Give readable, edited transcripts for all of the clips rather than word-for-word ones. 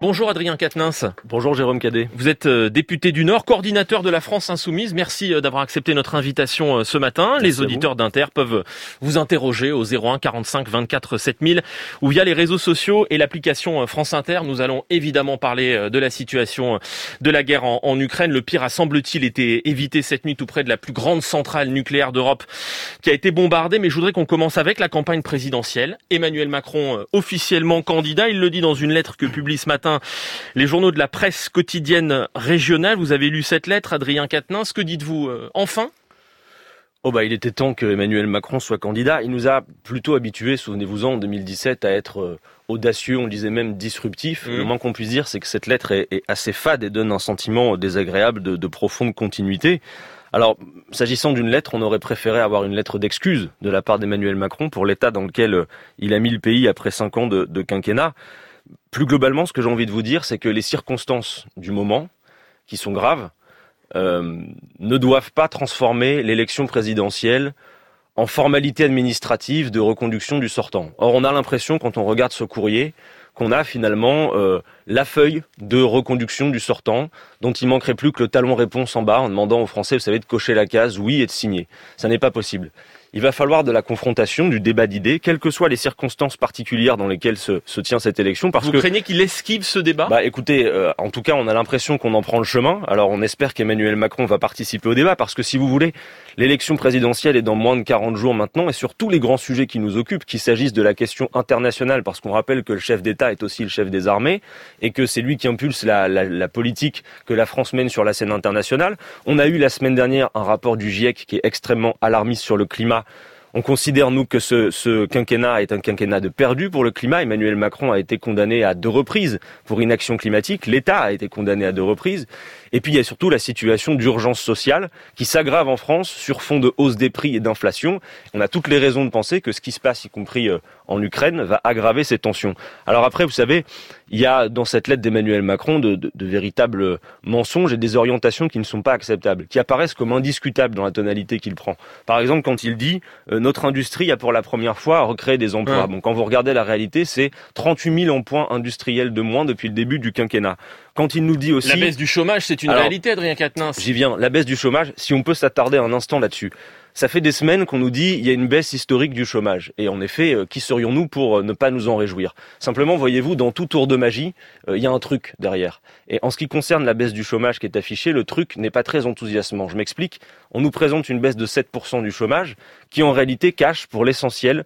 Bonjour Adrien Quatennens. Bonjour Jérôme Cadet. Vous êtes député du Nord, coordinateur de la France Insoumise. Merci d'avoir accepté notre invitation ce matin. Merci. Les auditeurs d'Inter peuvent vous interroger au 01 45 24 7000 ou via les réseaux sociaux et l'application France Inter. Nous allons évidemment parler de la situation de la guerre en Ukraine. Le pire a, semble-t-il, été évité cette nuit tout près de la plus grande centrale nucléaire d'Europe qui a été bombardée. Mais je voudrais qu'on commence avec la campagne présidentielle. Emmanuel Macron, officiellement candidat, il le dit dans une lettre que publie ce matin les journaux de la presse quotidienne régionale. Vous avez lu cette lettre, Adrien Quatennens. Que dites-vous enfin ? Il était temps que Emmanuel Macron soit candidat. Il nous a plutôt habitués, souvenez-vous-en, en 2017, à être audacieux, on disait même disruptif. Le moins qu'on puisse dire, c'est que cette lettre est assez fade et donne un sentiment désagréable de profonde continuité. Alors, s'agissant d'une lettre, on aurait préféré avoir une lettre d'excuse de la part d'Emmanuel Macron pour l'état dans lequel il a mis le pays après 5 ans de quinquennat. Plus globalement, ce que j'ai envie de vous dire, c'est que les circonstances du moment, qui sont graves, ne doivent pas transformer l'élection présidentielle en formalité administrative de reconduction du sortant. Or, on a l'impression, quand on regarde ce courrier, qu'on a finalement la feuille de reconduction du sortant, dont il manquerait plus que le talon réponse en bas, en demandant aux Français, vous savez, de cocher la case oui et de signer. Ça n'est pas possible. Il va falloir de la confrontation, du débat d'idées, quelles que soient les circonstances particulières dans lesquelles se tient cette élection. Vous craignez qu'il esquive ce débat ? Écoutez, en tout cas, on a l'impression qu'on en prend le chemin. Alors, on espère qu'Emmanuel Macron va participer au débat, parce que si vous voulez, l'élection présidentielle est dans moins de 40 jours maintenant, et sur tous les grands sujets qui nous occupent, qu'il s'agisse de la question internationale, parce qu'on rappelle que le chef d'État est aussi le chef des armées, et que c'est lui qui impulse la politique que la France mène sur la scène internationale. On a eu la semaine dernière un rapport du GIEC qui est extrêmement alarmiste sur le climat. On considère, nous, que ce quinquennat est un quinquennat de perdu pour le climat. Emmanuel Macron a été condamné à 2 reprises pour inaction climatique. L'État a été condamné à 2 reprises. Et puis, il y a surtout la situation d'urgence sociale qui s'aggrave en France sur fond de hausse des prix et d'inflation. On a toutes les raisons de penser que ce qui se passe, y compris en Ukraine, va aggraver ces tensions. Alors après, vous savez, il y a dans cette lettre d'Emmanuel Macron de véritables mensonges et des orientations qui ne sont pas acceptables, qui apparaissent comme indiscutables dans la tonalité qu'il prend. Par exemple, quand il dit notre industrie a pour la première fois recréé des emplois. Bon, quand vous regardez la réalité, c'est 38 000 emplois industriels de moins depuis le début du quinquennat. Quand il nous dit aussi... La baisse du chômage, c'est une réalité, Adrien Quatennens. J'y viens. La baisse du chômage, si on peut s'attarder un instant là-dessus. Ça fait des semaines qu'on nous dit il y a une baisse historique du chômage. Et en effet, qui serions-nous pour ne pas nous en réjouir ? Simplement, voyez-vous, dans tout tour de magie, il y a un truc derrière. Et en ce qui concerne la baisse du chômage qui est affichée, le truc n'est pas très enthousiasmant. Je m'explique. On nous présente une baisse de 7% du chômage qui en réalité cache pour l'essentiel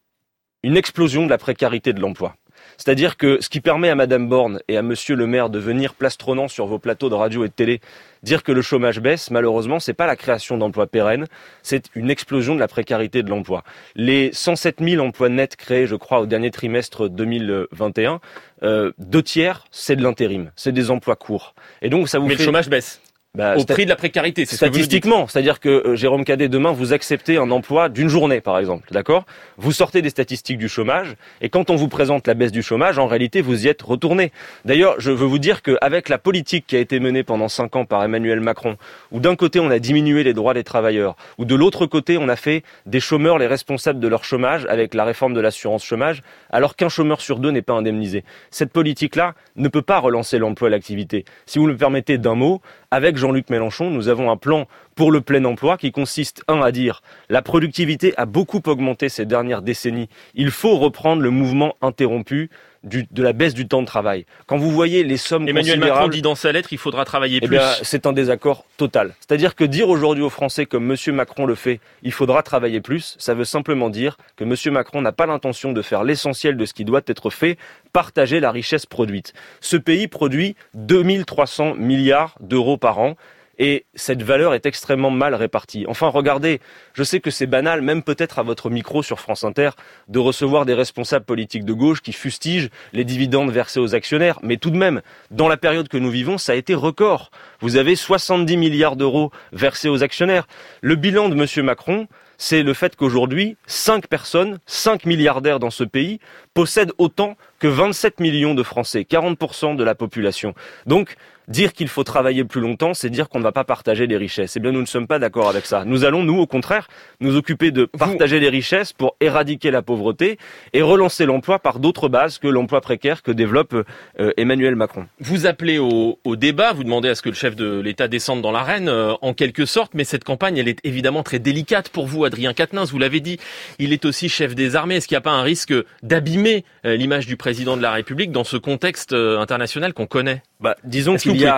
une explosion de la précarité de l'emploi. C'est-à-dire que ce qui permet à Madame Borne et à Monsieur le maire de venir plastronnant sur vos plateaux de radio et de télé dire que le chômage baisse, malheureusement, c'est pas la création d'emplois pérennes, c'est une explosion de la précarité de l'emploi. Les 107 000 emplois nets créés, je crois, au dernier trimestre 2021, 2 tiers, c'est de l'intérim, c'est des emplois courts. Et donc, ça vous Mais le chômage baisse. Au prix de la précarité, c'est statistiquement, c'est-à-dire que Jérôme Cadet, demain, vous acceptez un emploi d'une journée, par exemple, d'accord ? Vous sortez des statistiques du chômage, et quand on vous présente la baisse du chômage, en réalité, vous y êtes retourné. D'ailleurs, je veux vous dire qu'avec la politique qui a été menée pendant 5 ans par Emmanuel Macron, où d'un côté, on a diminué les droits des travailleurs, où de l'autre côté, on a fait des chômeurs les responsables de leur chômage avec la réforme de l'assurance chômage, alors qu'un chômeur sur 2 n'est pas indemnisé. Cette politique-là ne peut pas relancer l'emploi et l'activité. Si vous me permettez d'un mot, avec Jean-Luc Mélenchon, nous avons un plan pour le plein emploi qui consiste, à dire la productivité a beaucoup augmenté ces dernières décennies. Il faut reprendre le mouvement interrompu de la baisse du temps de travail. Quand vous voyez les sommes Emmanuel Macron dit dans sa lettre, il faudra travailler plus. C'est un désaccord total. C'est-à-dire que dire aujourd'hui aux Français, comme Monsieur Macron le fait, il faudra travailler plus, ça veut simplement dire que Monsieur Macron n'a pas l'intention de faire l'essentiel de ce qui doit être fait, partager la richesse produite. Ce pays produit 2300 milliards d'euros par an. Et cette valeur est extrêmement mal répartie. Enfin, regardez, je sais que c'est banal, même peut-être à votre micro sur France Inter, de recevoir des responsables politiques de gauche qui fustigent les dividendes versés aux actionnaires. Mais tout de même, dans la période que nous vivons, ça a été record. Vous avez 70 milliards d'euros versés aux actionnaires. Le bilan de M. Macron, c'est le fait qu'aujourd'hui, 5 personnes, 5 milliardaires dans ce pays, possèdent autant que 27 millions de Français, 40% de la population. Donc, dire qu'il faut travailler plus longtemps, c'est dire qu'on ne va pas partager les richesses. Eh bien, nous ne sommes pas d'accord avec ça. Nous allons, nous, au contraire, nous occuper de partager les richesses pour éradiquer la pauvreté et relancer l'emploi par d'autres bases que l'emploi précaire que développe Emmanuel Macron. Vous appelez au débat, vous demandez à ce que le chef de l'État descende dans l'arène, en quelque sorte, mais cette campagne, elle est évidemment très délicate pour vous, Adrien Quatennens. Vous l'avez dit, il est aussi chef des armées. Est-ce qu'il n'y a pas un risque d'abîmer l'image du président de la République dans ce contexte international qu'on connaît ? Disons qu'il y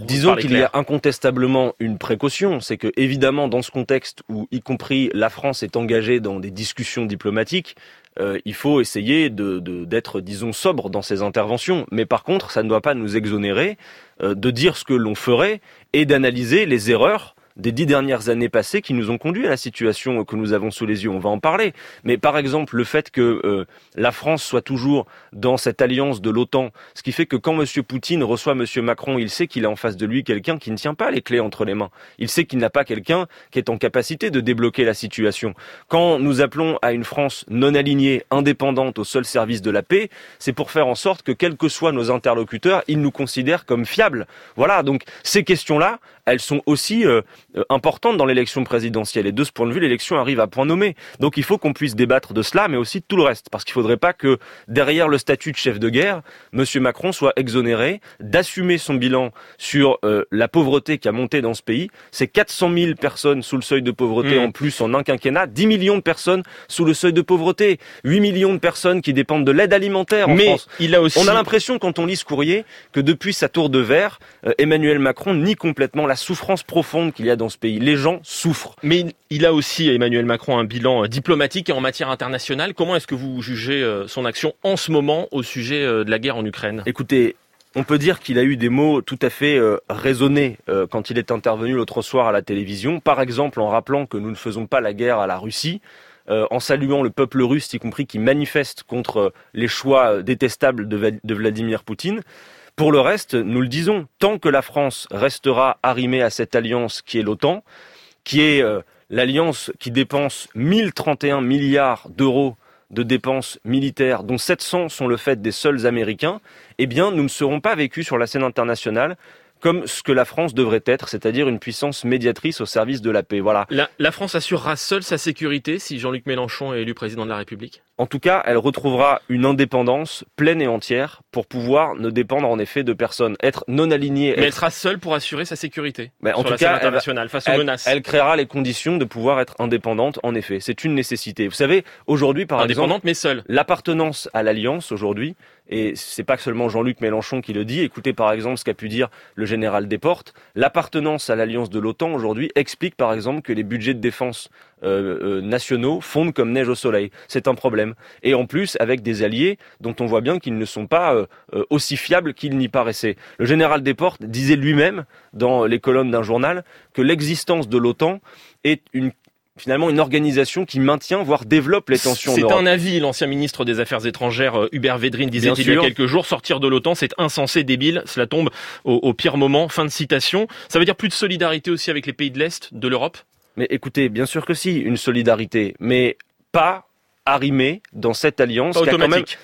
a incontestablement une précaution, c'est que évidemment dans ce contexte où y compris la France est engagée dans des discussions diplomatiques, il faut essayer d'être, disons, sobre dans ses interventions. Mais par contre, ça ne doit pas nous exonérer de dire ce que l'on ferait et d'analyser les erreurs des 10 dernières années passées qui nous ont conduit à la situation que nous avons sous les yeux. On va en parler. Mais par exemple, le fait que la France soit toujours dans cette alliance de l'OTAN, ce qui fait que quand M. Poutine reçoit M. Macron, il sait qu'il a en face de lui quelqu'un qui ne tient pas les clés entre les mains. Il sait qu'il n'a pas quelqu'un qui est en capacité de débloquer la situation. Quand nous appelons à une France non alignée, indépendante, au seul service de la paix, c'est pour faire en sorte que, quels que soient nos interlocuteurs, ils nous considèrent comme fiables. Voilà, donc ces questions-là, elles sont aussi importantes dans l'élection présidentielle. Et de ce point de vue, l'élection arrive à point nommé. Donc il faut qu'on puisse débattre de cela, mais aussi de tout le reste. Parce qu'il ne faudrait pas que, derrière le statut de chef de guerre, M. Macron soit exonéré d'assumer son bilan sur la pauvreté qui a monté dans ce pays. C'est 400 000 personnes sous le seuil de pauvreté en plus en un quinquennat, 10 millions de personnes sous le seuil de pauvreté, 8 millions de personnes qui dépendent de l'aide alimentaire en France. On a l'impression, quand on lit ce courrier, que depuis sa tour de verre, Emmanuel Macron nie complètement la souffrance profonde qu'il y a dans ce pays. Les gens souffrent. Mais il a aussi, Emmanuel Macron, un bilan diplomatique et en matière internationale. Comment est-ce que vous jugez son action en ce moment au sujet de la guerre en Ukraine ? Écoutez, on peut dire qu'il a eu des mots tout à fait raisonnés quand il est intervenu l'autre soir à la télévision. Par exemple, en rappelant que nous ne faisons pas la guerre à la Russie, en saluant le peuple russe, y compris qui manifeste contre les choix détestables de Vladimir Poutine. Pour le reste, nous le disons, tant que la France restera arrimée à cette alliance qui est l'OTAN, qui est l'alliance qui dépense 1031 milliards d'euros de dépenses militaires, dont 700 sont le fait des seuls Américains, eh bien, nous ne serons pas vécus sur la scène internationale comme ce que la France devrait être, c'est-à-dire une puissance médiatrice au service de la paix. Voilà. La France assurera seule sa sécurité si Jean-Luc Mélenchon est élu président de la République ? En tout cas, elle retrouvera une indépendance pleine et entière pour pouvoir ne dépendre en effet de personne, être non alignée. Mais elle sera seule pour assurer sa sécurité en tout la scène internationale face aux menaces. Elle créera les conditions de pouvoir être indépendante, en effet. C'est une nécessité. Vous savez, aujourd'hui, par exemple... Indépendante mais seule. L'appartenance à l'Alliance, aujourd'hui, et c'est pas seulement Jean-Luc Mélenchon qui le dit, écoutez par exemple ce qu'a pu dire le général Desportes, l'appartenance à l'Alliance de l'OTAN aujourd'hui explique par exemple que les budgets de défense nationaux fondent comme neige au soleil. C'est un problème. Et en plus, avec des alliés dont on voit bien qu'ils ne sont pas aussi fiables qu'ils n'y paraissaient. Le général Desportes disait lui-même, dans les colonnes d'un journal, que l'existence de l'OTAN est finalement une organisation qui maintient, voire développe les tensions en Europe. C'est un avis, l'ancien ministre des Affaires étrangères Hubert Védrine disait il y a quelques jours, sortir de l'OTAN c'est insensé, débile, cela tombe au pire moment, fin de citation. Ça veut dire plus de solidarité aussi avec les pays de l'Est, de l'Europe ? Mais écoutez, bien sûr que si, une solidarité, mais pas arrimée dans cette alliance qui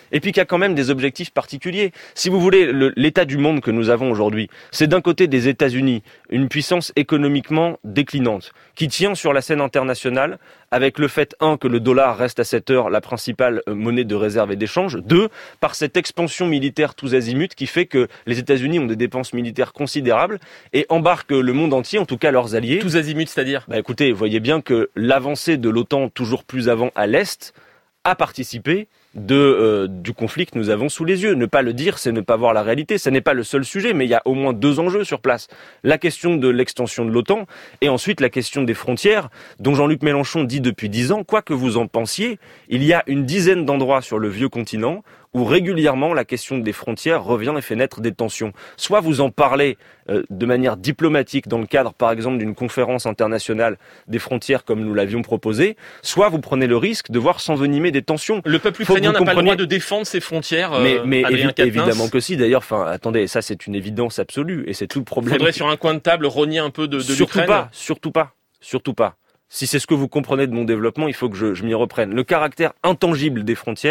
a quand même des objectifs particuliers. Si vous voulez, l'état du monde que nous avons aujourd'hui, c'est d'un côté des États-Unis, une puissance économiquement déclinante, qui tient sur la scène internationale avec le fait, que le dollar reste à cette heure la principale monnaie de réserve et d'échange, 2, par cette expansion militaire tous azimuts qui fait que les États-Unis ont des dépenses militaires considérables et embarquent le monde entier, en tout cas leurs alliés. Tous azimuts, c'est-à-dire ? Écoutez, vous voyez bien que l'avancée de l'OTAN toujours plus avant à l'Est a participé du conflit que nous avons sous les yeux. Ne pas le dire, c'est ne pas voir la réalité. Ce n'est pas le seul sujet, mais il y a au moins 2 enjeux sur place. La question de l'extension de l'OTAN et ensuite la question des frontières, dont Jean-Luc Mélenchon dit depuis 10 ans, quoi que vous en pensiez, il y a une dizaine d'endroits sur le vieux continent où régulièrement la question des frontières revient et fait naître des tensions. Soit vous en parlez de manière diplomatique dans le cadre, par exemple, d'une conférence internationale des frontières comme nous l'avions proposé, soit vous prenez le risque de voir s'envenimer des tensions. Le peuple ukrainien n'a pas le droit de défendre ses frontières, mais évidemment que si. D'ailleurs, attendez, ça c'est une évidence absolue et c'est tout le problème. Il faudrait sur un coin de table rogner un peu de l'Ukraine. Surtout pas. Si c'est ce que vous comprenez de mon développement, il faut que je m'y reprenne. Le caractère intangible des frontières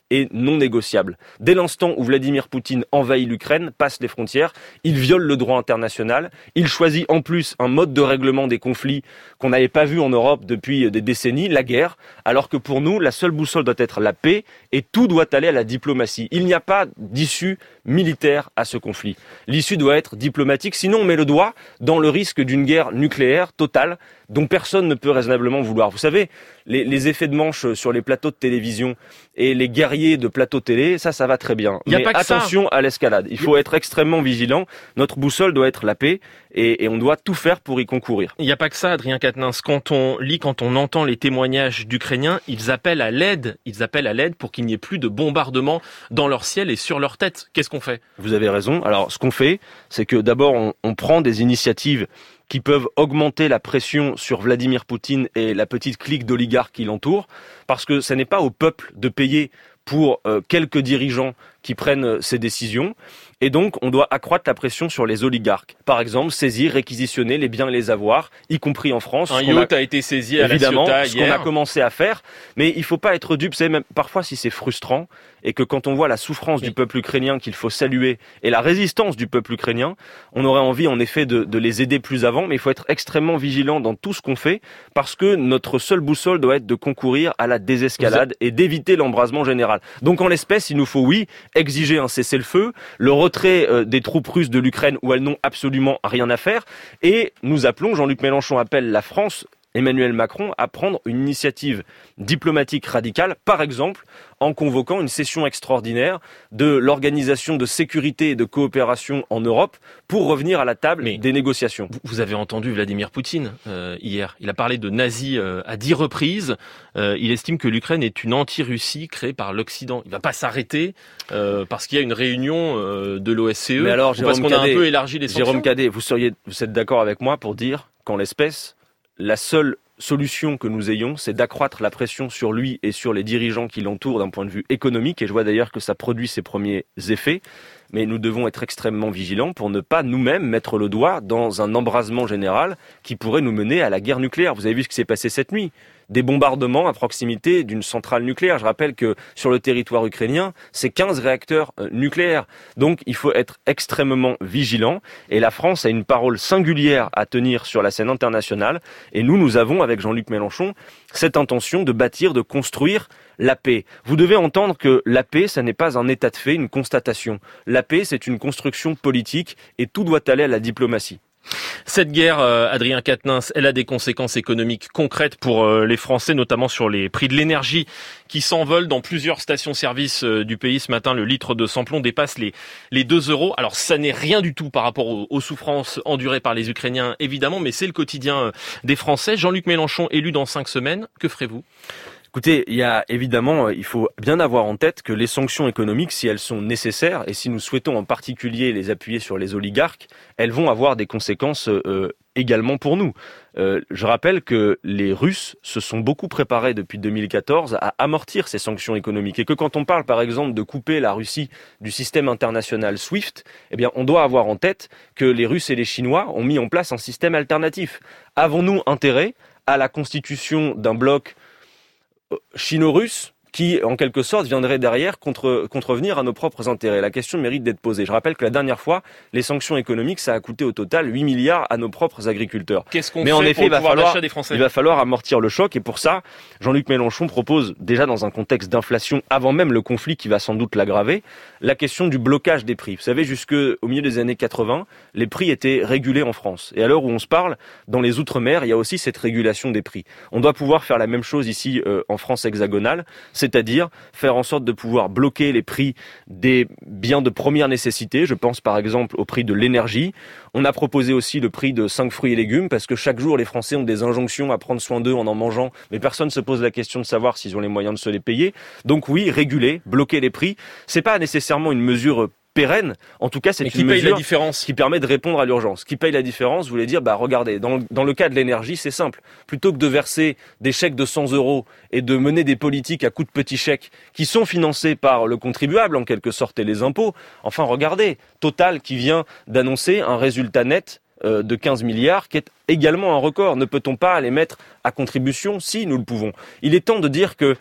est non négociable. Dès l'instant où Vladimir Poutine envahit l'Ukraine, passe les frontières, il viole le droit international, il choisit en plus un mode de règlement des conflits qu'on n'avait pas vu en Europe depuis des décennies, la guerre, alors que pour nous, la seule boussole doit être la paix et tout doit aller à la diplomatie. Il n'y a pas d'issue militaire à ce conflit. L'issue doit être diplomatique, sinon on met le doigt dans le risque d'une guerre nucléaire totale dont personne ne peut raisonnablement vouloir. Vous savez, les effets de manche sur les plateaux de télévision et les guerriers de plateaux télé, ça va très bien. Mais attention à l'escalade. Il faut être extrêmement vigilant. Notre boussole doit être la paix et on doit tout faire pour y concourir. Il n'y a pas que ça, Adrien Quatennens. Quand on entend les témoignages d'Ukrainiens, ils appellent à l'aide pour qu'il n'y ait plus de bombardements dans leur ciel et sur leur tête. Qu'est-ce qu'on fait ? Vous avez raison. Alors, ce qu'on fait, c'est que d'abord, on prend des initiatives qui peuvent augmenter la pression sur Vladimir Poutine et la petite clique d'oligarques qui l'entourent, parce que ce n'est pas au peuple de payer pour quelques dirigeants qui prennent ces décisions. Et donc, on doit accroître la pression sur les oligarques. Par exemple, saisir, réquisitionner les biens et les avoirs, y compris en France. Un yacht a été saisi à évidemment, La Ciotat hier. Ce qu'on a commencé à faire. Mais il ne faut pas être dupe. Vous savez, même parfois, si c'est frustrant, et que quand on voit la souffrance du peuple ukrainien qu'il faut saluer, et la résistance du peuple ukrainien, on aurait envie, en effet, de les aider plus avant. Mais il faut être extrêmement vigilant dans tout ce qu'on fait, parce que notre seule boussole doit être de concourir à la désescalade et d'éviter l'embrasement général. Donc, en l'espèce, il nous faut, oui, exiger un cessez-le-feu, le retrait des troupes russes de l'Ukraine où elles n'ont absolument rien à faire. Et nous appelons, Jean-Luc Mélenchon appelle la France, Emmanuel Macron, à prendre une initiative diplomatique radicale, par exemple en convoquant une session extraordinaire de l'Organisation de sécurité et de coopération en Europe pour revenir à la table des négociations. Vous avez entendu Vladimir Poutine hier. Il a parlé de nazis à 10 reprises. Il estime que l'Ukraine est une anti-Russie créée par l'Occident. Il ne va pas s'arrêter parce qu'il y a une réunion de l'OSCE. Mais alors, parce qu'on a un peu élargi les sanctions. Jérôme Cadet, vous êtes d'accord avec moi pour dire qu'en l'espèce, la seule solution que nous ayons, c'est d'accroître la pression sur lui et sur les dirigeants qui l'entourent d'un point de vue économique, et je vois d'ailleurs que ça produit ses premiers effets, mais nous devons être extrêmement vigilants pour ne pas nous-mêmes mettre le doigt dans un embrasement général qui pourrait nous mener à la guerre nucléaire. Vous avez vu ce qui s'est passé cette nuit ? Des bombardements à proximité d'une centrale nucléaire. Je rappelle que sur le territoire ukrainien, c'est 15 réacteurs nucléaires. Donc il faut être extrêmement vigilant et la France a une parole singulière à tenir sur la scène internationale et nous avons avec Jean-Luc Mélenchon cette intention de bâtir, de construire la paix. Vous devez entendre que la paix, ça n'est pas un état de fait, une constatation. La paix, c'est une construction politique et tout doit aller à la diplomatie. Cette guerre, Adrien Quatennens, elle a des conséquences économiques concrètes pour les Français, notamment sur les prix de l'énergie qui s'envolent dans plusieurs stations-service du pays. Ce matin, le litre de sans-plomb dépasse les 2 €. Alors, ça n'est rien du tout par rapport aux souffrances endurées par les Ukrainiens, évidemment, mais c'est le quotidien des Français. Jean-Luc Mélenchon, élu dans 5 semaines, que ferez-vous ? Écoutez, il faut bien avoir en tête que les sanctions économiques, si elles sont nécessaires, et si nous souhaitons en particulier les appuyer sur les oligarques, elles vont avoir des conséquences également pour nous. Je rappelle que les Russes se sont beaucoup préparés depuis 2014 à amortir ces sanctions économiques, et que quand on parle par exemple de couper la Russie du système international SWIFT, eh bien on doit avoir en tête que les Russes et les Chinois ont mis en place un système alternatif. Avons-nous intérêt à la constitution d'un bloc chino-russe qui, en quelque sorte, viendrait derrière contrevenir à nos propres intérêts? La question mérite d'être posée. Je rappelle que la dernière fois, les sanctions économiques, ça a coûté au total 8 milliards à nos propres agriculteurs. Qu'est-ce qu'on fait pour le pouvoir d'achat des Français ? Il va falloir amortir le choc, et pour ça, Jean-Luc Mélenchon propose, déjà dans un contexte d'inflation, avant même le conflit qui va sans doute l'aggraver, la question du blocage des prix. Vous savez, jusqu'au milieu des années 80, les prix étaient régulés en France. Et à l'heure où on se parle, dans les Outre-mer, il y a aussi cette régulation des prix. On doit pouvoir faire la même chose ici en France hexagonale, c'est-à-dire faire en sorte de pouvoir bloquer les prix des biens de première nécessité. Je pense par exemple au prix de l'énergie. On a proposé aussi le prix de 5 fruits et légumes, parce que chaque jour les Français ont des injonctions à prendre soin d'eux en mangeant, mais personne ne se pose la question de savoir s'ils ont les moyens de se les payer. Donc oui, réguler, bloquer les prix, c'est pas nécessairement une mesure pérenne. En tout cas, c'est une mesure qui permet de répondre à l'urgence. Qui paye la différence, vous voulez dire, regardez, dans le cas de l'énergie, c'est simple. Plutôt que de verser des chèques de 100 € et de mener des politiques à coups de petits chèques qui sont financés par le contribuable, en quelque sorte, et les impôts, enfin, regardez, Total qui vient d'annoncer un résultat net de 15 milliards, qui est également un record. Ne peut-on pas les mettre à contribution? Si, nous le pouvons. Il est temps de dire que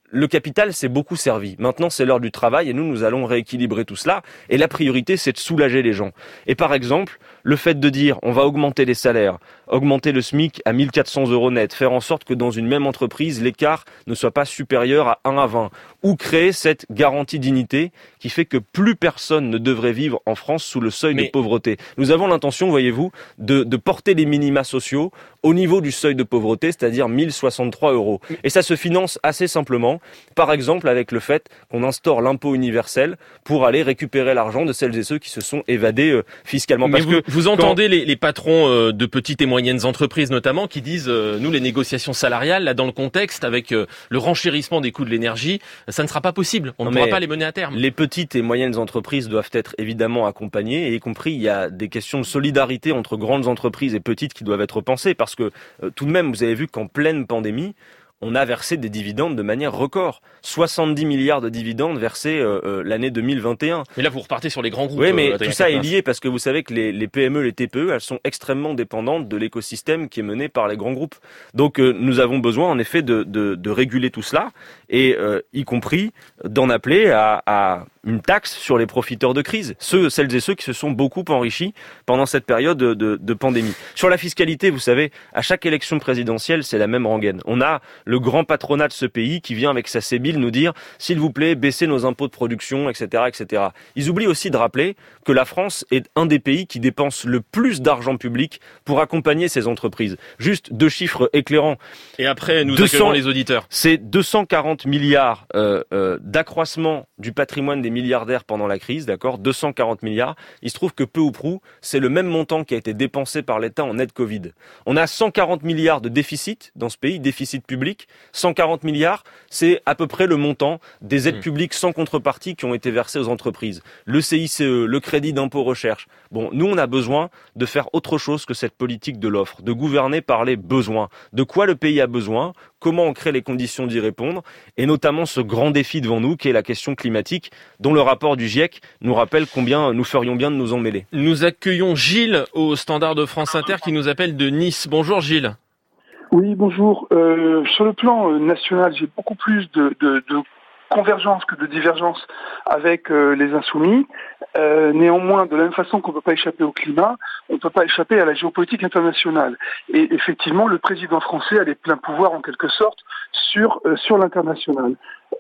le capital s'est beaucoup servi. Maintenant, c'est l'heure du travail et nous allons rééquilibrer tout cela. Et la priorité, c'est de soulager les gens. Et par exemple, le fait de dire on va augmenter les salaires, augmenter le SMIC à 1 400 € net, faire en sorte que dans une même entreprise, l'écart ne soit pas supérieur à 1 à 20, ou créer cette garantie dignité qui fait que plus personne ne devrait vivre en France sous le seuil de pauvreté. Nous avons l'intention, voyez-vous, de porter les minima sociaux au niveau du seuil de pauvreté, c'est-à-dire 1 063 €. Et ça se finance assez simplement, par exemple avec le fait qu'on instaure l'impôt universel pour aller récupérer l'argent de celles et ceux qui se sont évadés fiscalement. Mais vous entendez les patrons de petites et moyennes entreprises notamment qui disent nous les négociations salariales, là dans le contexte avec le renchérissement des coûts de l'énergie, ça ne sera pas possible, on ne pourra pas les mener à terme. Les petites et moyennes entreprises doivent être évidemment accompagnées, et y compris il y a des questions de solidarité entre grandes entreprises et petites qui doivent être pensées, parce que tout de même vous avez vu qu'en pleine pandémie, on a versé des dividendes de manière record. 70 milliards de dividendes versés l'année 2021. Mais là, vous repartez sur les grands groupes. Oui, mais tout ça est lié parce que vous savez que les PME, les TPE, elles sont extrêmement dépendantes de l'écosystème qui est mené par les grands groupes. Donc nous avons besoin en effet de réguler tout cela, et y compris d'en appeler à une taxe sur les profiteurs de crise, celles et ceux qui se sont beaucoup enrichis pendant cette période de pandémie. Sur la fiscalité, vous savez, à chaque élection présidentielle, c'est la même rengaine. On a le grand patronat de ce pays qui vient avec sa sébile nous dire « s'il vous plaît, baissez nos impôts de production, etc. etc. » Ils oublient aussi de rappeler que la France est un des pays qui dépense le plus d'argent public pour accompagner ces entreprises. Juste 2 chiffres éclairants. Et après, nous accueillons les auditeurs. C'est 240 milliards d'accroissement du patrimoine des milliardaires pendant la crise, d'accord, 240 milliards. Il se trouve que peu ou prou, c'est le même montant qui a été dépensé par l'État en aide Covid. On a 140 milliards de déficit dans ce pays, déficit public. 140 milliards, c'est à peu près le montant des aides publiques sans contrepartie qui ont été versées aux entreprises. Le CICE, le crédit d'impôt recherche. Bon, nous, on a besoin de faire autre chose que cette politique de l'offre, de gouverner par les besoins. De quoi le pays a besoin, comment on crée les conditions d'y répondre, et notamment ce grand défi devant nous qui est la question climatique, dont le rapport du GIEC nous rappelle combien nous ferions bien de nous en mêler. Nous accueillons Gilles au Standard de France Inter qui nous appelle de Nice. Bonjour Gilles. Oui, bonjour. Sur le plan national, j'ai beaucoup plus de convergence que de divergence avec les insoumis. Néanmoins, de la même façon qu'on ne peut pas échapper au climat, on ne peut pas échapper à la géopolitique internationale. Et effectivement, le président français a les pleins pouvoirs en quelque sorte sur l'international.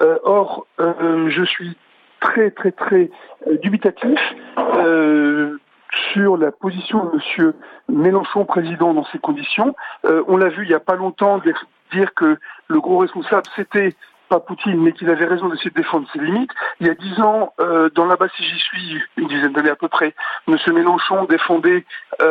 Or, je suis très dubitatif sur la position de M. Mélenchon, président, dans ces conditions. On l'a vu il n'y a pas longtemps dire que le gros responsable, c'était pas Poutine, mais qu'il avait raison d'essayer de défendre ses limites. Il y a 10 ans, dans la bas si j'y suis, une dizaine d'années à peu près, M. Mélenchon défendait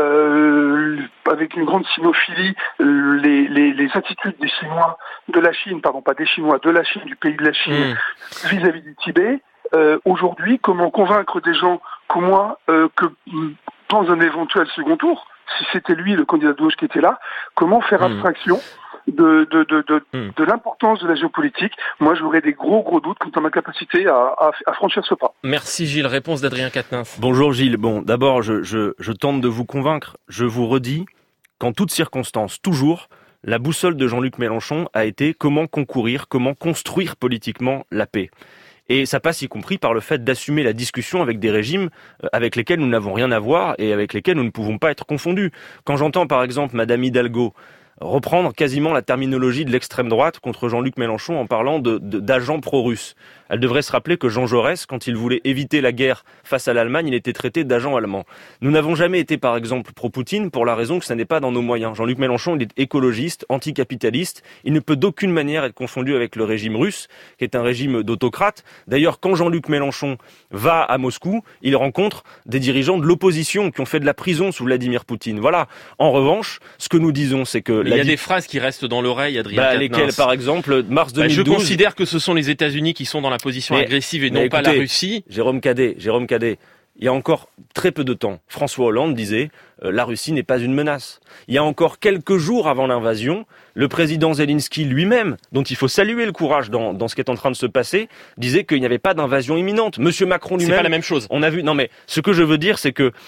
avec une grande sinophilie les attitudes des Chinois de la Chine, pardon, pas des Chinois, de la Chine, du pays de la Chine, vis-à-vis du Tibet. Aujourd'hui, comment convaincre des gens comme moi que dans un éventuel second tour, si c'était lui le candidat de gauche qui était là, comment faire abstraction de l'importance de la géopolitique? Moi, j'aurais des gros doutes quant à ma capacité à franchir ce pas. Merci Gilles. Réponse d'Adrien Quatennens. Bonjour Gilles. Bon, d'abord, je tente de vous convaincre. Je vous redis qu'en toutes circonstances, toujours, la boussole de Jean-Luc Mélenchon a été comment concourir, comment construire politiquement la paix. Et ça passe y compris par le fait d'assumer la discussion avec des régimes avec lesquels nous n'avons rien à voir et avec lesquels nous ne pouvons pas être confondus. Quand j'entends par exemple Madame Hidalgo reprendre quasiment la terminologie de l'extrême droite contre Jean-Luc Mélenchon en parlant d'agents pro-russes. Elle devrait se rappeler que Jean Jaurès, quand il voulait éviter la guerre face à l'Allemagne, il était traité d'agent allemand. Nous n'avons jamais été, par exemple, pro-Poutine pour la raison que ça n'est pas dans nos moyens. Jean-Luc Mélenchon, il est écologiste, anticapitaliste. Il ne peut d'aucune manière être confondu avec le régime russe, qui est un régime d'autocrate. D'ailleurs, quand Jean-Luc Mélenchon va à Moscou, il rencontre des dirigeants de l'opposition qui ont fait de la prison sous Vladimir Poutine. Voilà. En revanche, ce que nous disons, c'est que... Il y a des phrases qui restent dans l'oreille, Adrien Quatennens. Lesquelles, par exemple, mars 2012... Je considère que ce sont les États-Unis qui sont dans la position agressive et non pas la Russie. Jérôme Cadet, il y a encore très peu de temps, François Hollande disait la Russie n'est pas une menace. Il y a encore quelques jours avant l'invasion, le président Zelensky lui-même, dont il faut saluer le courage dans ce qui est en train de se passer, disait qu'il n'y avait pas d'invasion imminente. Monsieur Macron lui-même... C'est pas la même chose. On a vu... Non mais, ce que je veux dire, c'est que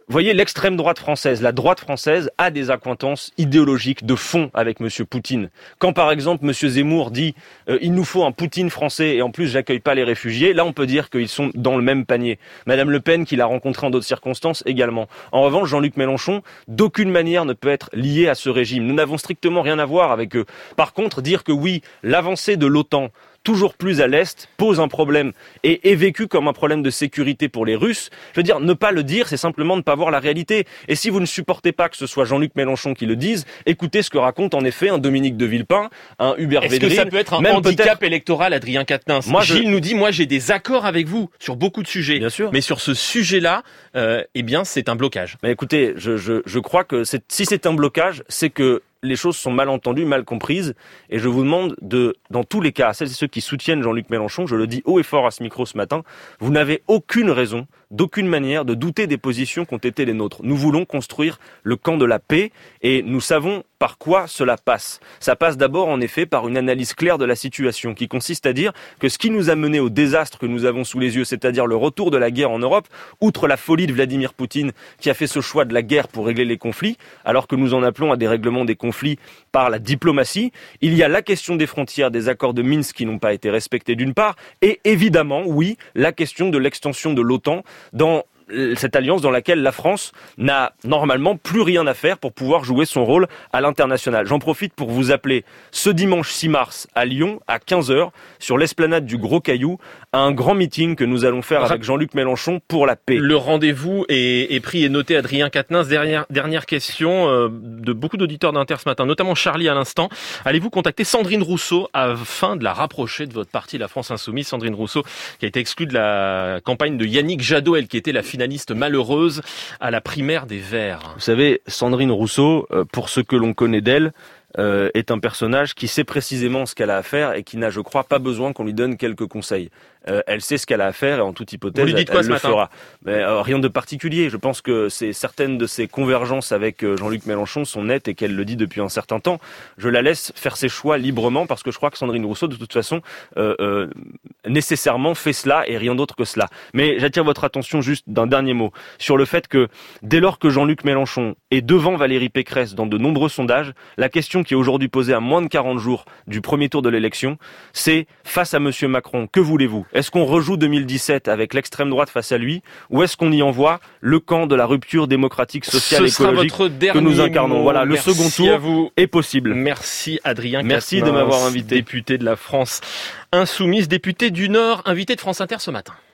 voyez, l'extrême droite française, la droite française a des accointances idéologiques de fond avec Monsieur Poutine. Quand par exemple Monsieur Zemmour dit il nous faut un Poutine français et en plus j'accueille pas les réfugiés, là on peut dire qu'ils sont dans le même panier. Madame Le Pen, qui l'a rencontré en d'autres circonstances également. En revanche, Jean-Luc Mélenchon, d'aucune manière ne peut être lié à ce régime. Nous n'avons strictement rien à voir avec eux. Par contre, dire que oui, l'avancée de l'OTAN toujours plus à l'Est, pose un problème et est vécu comme un problème de sécurité pour les Russes. Je veux dire, ne pas le dire, c'est simplement ne pas voir la réalité. Et si vous ne supportez pas que ce soit Jean-Luc Mélenchon qui le dise, écoutez ce que raconte en effet un Dominique de Villepin, un Hubert Védrine. Est-ce que ça peut être un handicap électoral, Adrien Quatennens ? Gilles nous dit, moi j'ai des accords avec vous sur beaucoup de sujets. Bien sûr. Mais sur ce sujet-là, eh bien c'est un blocage. Mais écoutez, je crois que si c'est un blocage, c'est que les choses sont mal entendues, mal comprises, et je vous demande dans tous les cas, à celles et ceux qui soutiennent Jean-Luc Mélenchon, je le dis haut et fort à ce micro ce matin, vous n'avez aucune raison, d'aucune manière, de douter des positions qui ont été les nôtres. Nous voulons construire le camp de la paix, et nous savons par quoi cela passe. Ça passe d'abord, en effet, par une analyse claire de la situation, qui consiste à dire que ce qui nous a mené au désastre que nous avons sous les yeux, c'est-à-dire le retour de la guerre en Europe, outre la folie de Vladimir Poutine, qui a fait ce choix de la guerre pour régler les conflits, alors que nous en appelons à des règlements des conflits par la diplomatie, il y a la question des frontières, des accords de Minsk qui n'ont pas été respectés d'une part, et évidemment, oui, la question de l'extension de l'OTAN dans cette alliance dans laquelle la France n'a normalement plus rien à faire pour pouvoir jouer son rôle à l'international. J'en profite pour vous appeler ce dimanche 6 mars à Lyon à 15h sur l'esplanade du Gros Caillou à un grand meeting que nous allons faire avec Jean-Luc Mélenchon pour la paix. Le rendez-vous est pris et noté, Adrien Quatennens. Dernière question de beaucoup d'auditeurs d'Inter ce matin, notamment Charlie à l'instant. Allez-vous contacter Sandrine Rousseau afin de la rapprocher de votre parti, la France Insoumise? Sandrine Rousseau qui a été exclue de la campagne de Yannick Jadot, elle qui était la finaliste malheureuse à la primaire des Verts. Vous savez, Sandrine Rousseau, pour ce que l'on connaît d'elle, est un personnage qui sait précisément ce qu'elle a à faire et qui n'a, je crois, pas besoin qu'on lui donne quelques conseils. Elle sait ce qu'elle a à faire et en toute hypothèse, elle le fera. Mais rien de particulier. Je pense que certaines de ses convergences avec Jean-Luc Mélenchon sont nettes et qu'elle le dit depuis un certain temps. Je la laisse faire ses choix librement parce que je crois que Sandrine Rousseau, de toute façon, nécessairement fait cela et rien d'autre que cela. Mais j'attire votre attention juste d'un dernier mot sur le fait que dès lors que Jean-Luc Mélenchon est devant Valérie Pécresse dans de nombreux sondages, la question qui est aujourd'hui posée à moins de 40 jours du premier tour de l'élection, c'est face à Monsieur Macron, que voulez-vous ? Est-ce qu'on rejoue 2017 avec l'extrême droite face à lui ou est-ce qu'on y envoie le camp de la rupture démocratique, sociale et écologique que nous incarnons ? Voilà, le second tour est possible. Merci Adrien Quatennens. Merci de m'avoir invité. Député de la France Insoumise, député du Nord, invité de France Inter ce matin.